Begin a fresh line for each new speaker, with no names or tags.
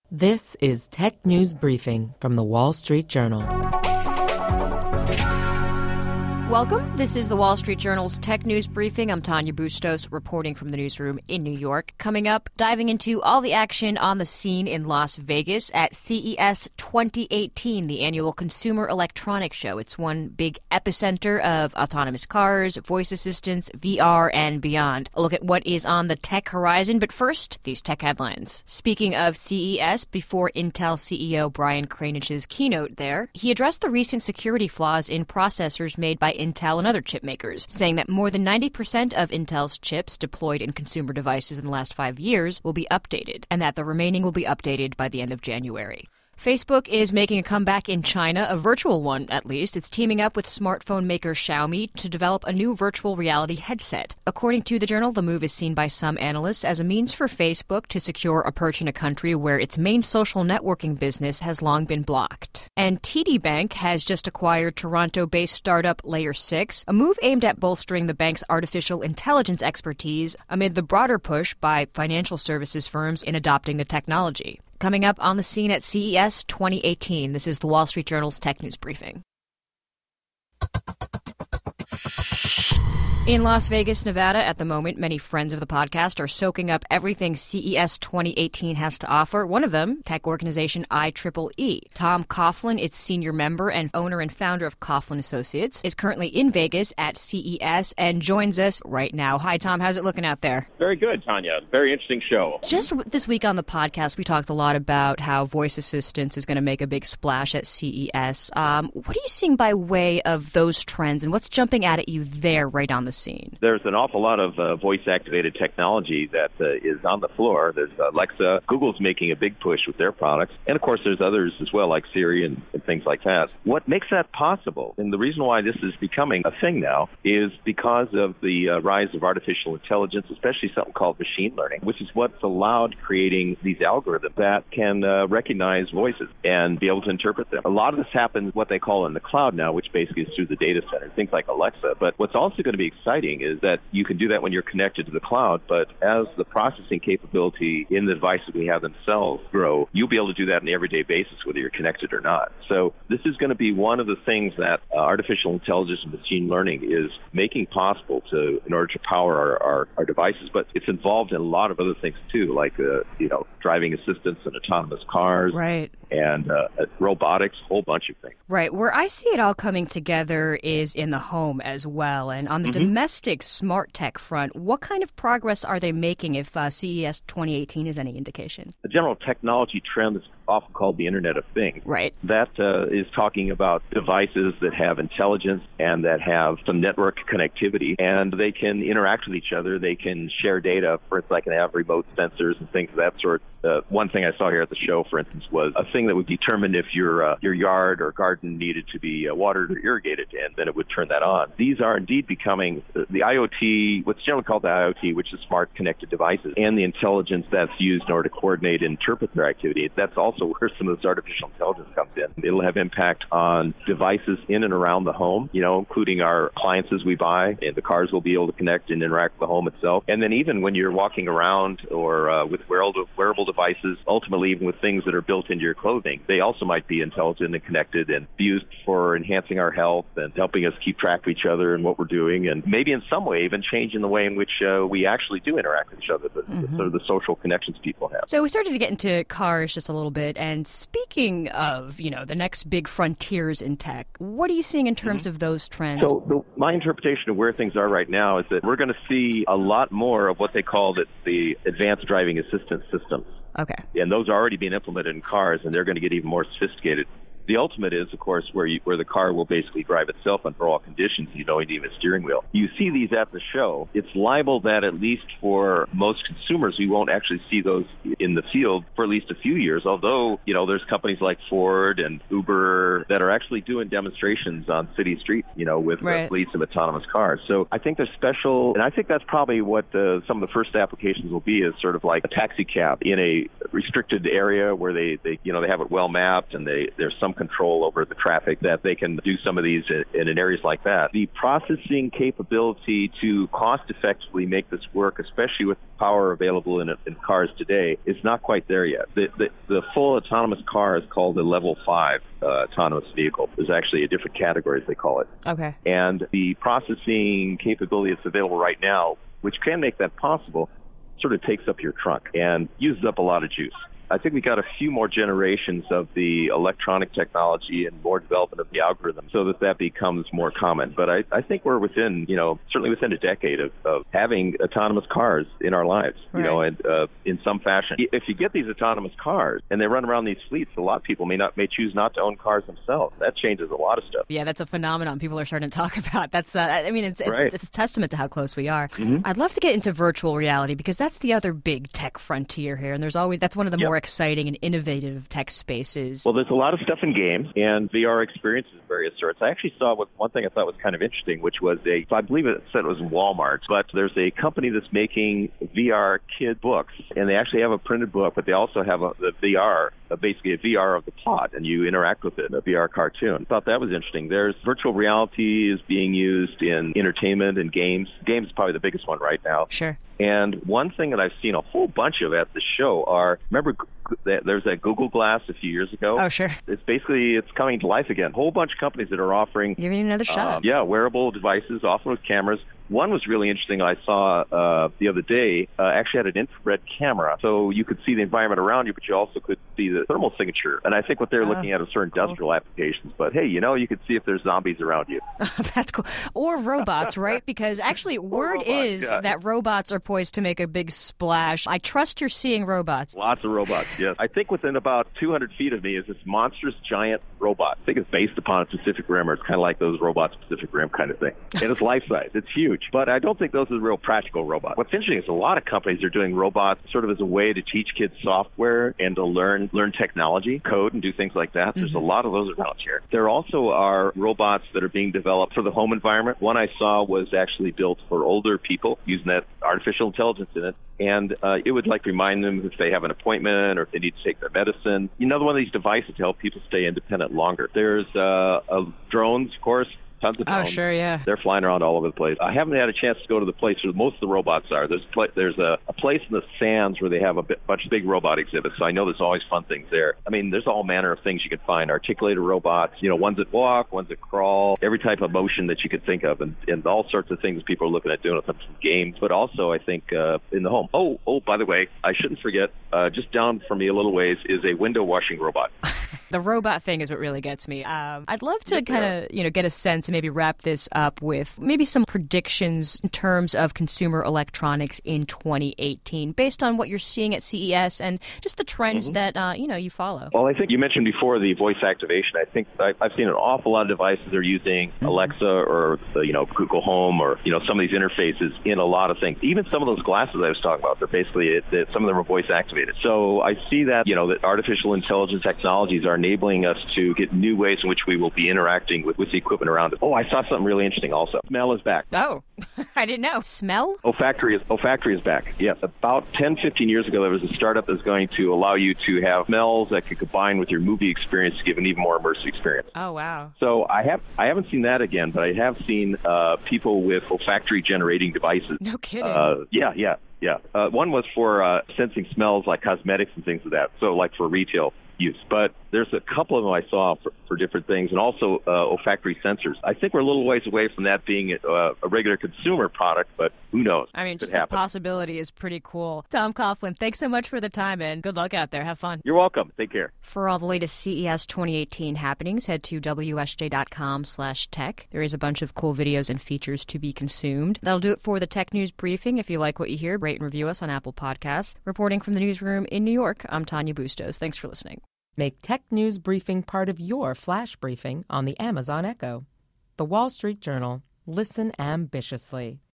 This is Tech News Briefing from The Wall Street Journal.
Welcome. This is The Wall Street Journal's Tech News Briefing. I'm Tanya Bustos, reporting from the newsroom in New York. Coming up, diving into all the action on the scene in Las Vegas at CES 2018, the annual Consumer Electronics Show. It's one big epicenter of autonomous cars, voice assistants, VR, and beyond. A look at what is on the tech horizon. But first, these tech headlines. Speaking of CES, before Intel CEO Brian Krzanich's keynote there, he addressed the recent security flaws in processors made by Intel and other chip makers, saying that more than 90% of Intel's chips deployed in consumer devices in the last 5 years will be updated, and that the remaining will be updated by the end of January. Facebook is making a comeback in China, a virtual one at least. It's teaming up with smartphone maker Xiaomi to develop a new virtual reality headset. According to the Journal, the move is seen by some analysts as a means for Facebook to secure a perch in a country where its main social networking business has long been blocked. And TD Bank has just acquired Toronto-based startup Layer 6, a move aimed at bolstering the bank's artificial intelligence expertise amid the broader push by financial services firms in adopting the technology. Coming up on the scene at CES 2018, this is the Wall Street Journal's Tech News Briefing. In Las Vegas, Nevada, at the moment, many friends of the podcast are soaking up everything CES 2018 has to offer. One of them, tech organization IEEE. Tom Coughlin, its senior member and owner and founder of Coughlin Associates, is currently in Vegas at CES and joins us right now. Hi, Tom. How's it looking out there?
Very good, Tanya. Very interesting show.
Just this week on the podcast, we talked a lot about how voice assistance is going to make a big splash at CES. What are you seeing by way of those trends, and what's jumping out at you there right on the scene?
There's an awful lot of voice-activated technology that is on the floor. There's Alexa. Google's making a big push with their products. And, of course, there's others as well, like Siri and things like that. What makes that possible, and the reason why this is becoming a thing now, is because of the rise of artificial intelligence, especially something called machine learning, which is what's allowed creating these algorithms that can recognize voices and be able to interpret them. A lot of this happens what they call in the cloud now, which basically is through the data center, things like Alexa. But what's also going to be exciting is that you can do that when you're connected to the cloud, but as the processing capability in the devices we have themselves grow, you'll be able to do that on an everyday basis whether you're connected or not. So this is going to be one of the things that artificial intelligence and machine learning is making possible in order to power our devices, but it's involved in a lot of other things too, like driving assistance and autonomous cars.
Right.
And robotics, a whole bunch of things.
Right. Where I see it all coming together is in the home as well. And on the domestic smart tech front, what kind of progress are they making if CES 2018 is any indication?
The general technology trend is often called the Internet of Things.
Right.
That is talking about devices that have intelligence and that have some network connectivity, and they can interact with each other. They can share data. For instance, I can have remote sensors and things of that sort. One thing I saw here at the show, for instance, was a thing that would determine if your yard or garden needed to be watered or irrigated, and then it would turn that on. These are indeed becoming the IoT, what's generally called the IoT, which is smart connected devices, and the intelligence that's used in order to coordinate and interpret their activity. That's also where some of this artificial intelligence comes in. It'll have impact on devices in and around the home, including our appliances we buy, and the cars will be able to connect and interact with the home itself. And then even when you're walking around or with wearable devices, ultimately even with things that are built into your clothing, they also might be intelligent and connected and used for enhancing our health and helping us keep track of each other and what we're doing, and maybe in some way even changing the way in which we actually do interact with each other, sort of the social connections people have.
So we started to get into cars just a little bit, and speaking of, the next big frontiers in tech, what are you seeing in terms of those trends?
So my interpretation of where things are right now is that we're going to see a lot more of what they call the advanced driving assistance systems.
Okay.
And those are already being implemented in cars, and they're going to get even more sophisticated. The ultimate is, of course, where the car will basically drive itself under all conditions. You don't need a steering wheel. You see these at the show. It's liable that at least for most consumers, we won't actually see those in the field for at least a few years, although, there's companies like Ford and Uber that are actually doing demonstrations on city streets, with fleets of autonomous cars. So I think they're special, and I think that's probably what some of the first applications will be, is sort of like a taxi cab in a restricted area where they have it well mapped, and there's some control over the traffic, that they can do some of these in areas like that. The processing capability to cost-effectively make this work, especially with the power available in cars today, is not quite there yet. The full autonomous car is called a level 5 autonomous vehicle. There's actually a different category, as they call it.
Okay.
And the processing capability that's available right now, which can make that possible, sort of takes up your trunk and uses up a lot of juice. I think we got a few more generations of the electronic technology and more development of the algorithm so that becomes more common. But I think we're within, certainly within a decade of having autonomous cars in our lives,
right.
And in some fashion. If you get these autonomous cars and they run around these fleets, a lot of people may choose not to own cars themselves. That changes a lot of stuff.
Yeah, that's a phenomenon people are starting to talk about. That's,
right.
It's a testament to how close we are.
Mm-hmm.
I'd love to get into virtual reality because that's the other big tech frontier here. And that's one of the more exciting and innovative tech spaces.
Well, there's a lot of stuff in games and VR experiences of various sorts. I actually saw one thing I thought was kind of interesting, which was I believe it said it was Walmart, but there's a company that's making VR kid books, and they actually have a printed book, but they also have the VR, basically a VR of the plot, and you interact with it, a VR cartoon. I thought that was interesting. There's virtual reality is being used in entertainment and games. Games is probably the biggest one right now.
Sure.
And one thing that I've seen a whole bunch of at the show remember there's that Google Glass a few years ago?
Oh, sure.
It's coming to life again. A whole bunch of companies that are offering
giving it another shot.
Wearable devices, often with cameras. One was really interesting I saw the other day, actually had an infrared camera. So you could see the environment around you, but you also could see the thermal signature. And I think what they're looking at is sort of industrial applications. But hey, you could see if there's zombies around you.
That's cool. Or robots, right? Because actually word is that robots are poised to make a big splash. I trust you're seeing robots.
Lots of robots, yes. I think within about 200 feet of me is this monstrous giant robot. I think it's based upon Pacific Rim, or it's kind of like those robots Pacific Rim kind of thing. And it's life-size. It's huge. But I don't think those are real practical robots. What's interesting is a lot of companies are doing robots sort of as a way to teach kids software and to learn technology, code, and do things like that. There's a lot of those around here. There also are robots that are being developed for the home environment. One I saw was actually built for older people using that artificial intelligence in it. And it would remind them if they have an appointment or if they need to take their medicine. Another one of these devices to help people stay independent longer. There's drones, of course. Tons of drones.
Oh, sure, yeah.
They're flying around all over the place. I haven't had a chance to go to the place where most of the robots are. There's a place in the Sands where they have a bunch of big robot exhibits, so I know there's always fun things there. I mean, there's all manner of things you can find. Articulated robots, ones that walk, ones that crawl, every type of motion that you could think of, and all sorts of things people are looking at doing with them from games, but also, I think, in the home. Oh, by the way, I shouldn't forget, just down from me a little ways is a window washing robot.
The robot thing is what really gets me. I'd love to kind of, get a sense and maybe wrap this up with maybe some predictions in terms of consumer electronics in 2018, based on what you're seeing at CES and just the trends that, you follow.
Well, I think you mentioned before the voice activation. I think I've seen an awful lot of devices that are using Alexa or, Google Home or, some of these interfaces in a lot of things. Even some of those glasses I was talking about, they're basically, some of them are voice activated. So I see that, that artificial intelligence technologies are enabling us to get new ways in which we will be interacting with the equipment around us. Oh, I saw something really interesting also. Smell is back.
Oh, I didn't know. Smell?
Olfactory is back. Yes. About 10, 15 years ago, there was a startup that's going to allow you to have smells that could combine with your movie experience to give an even more immersive experience.
Oh, wow.
So I haven't seen that again, but I have seen people with olfactory generating devices.
No kidding.
Yeah. One was for sensing smells like cosmetics and things like that, so like for retail use. But there's a couple of them I saw for different things, and also olfactory sensors. I think we're a little ways away from that being a regular consumer product, but who knows?
I mean, just the possibility is pretty cool. Tom Coughlin, thanks so much for the time, and good luck out there. Have fun.
You're welcome. Take care.
For all the latest CES 2018 happenings, head to WSJ.com/tech. There is a bunch of cool videos and features to be consumed. That'll do it for the Tech News Briefing. If you like what you hear, rate and review us on Apple Podcasts. Reporting from the newsroom in New York, I'm Tanya Bustos. Thanks for listening.
Make Tech News Briefing part of your flash briefing on the Amazon Echo. The Wall Street Journal. Listen ambitiously.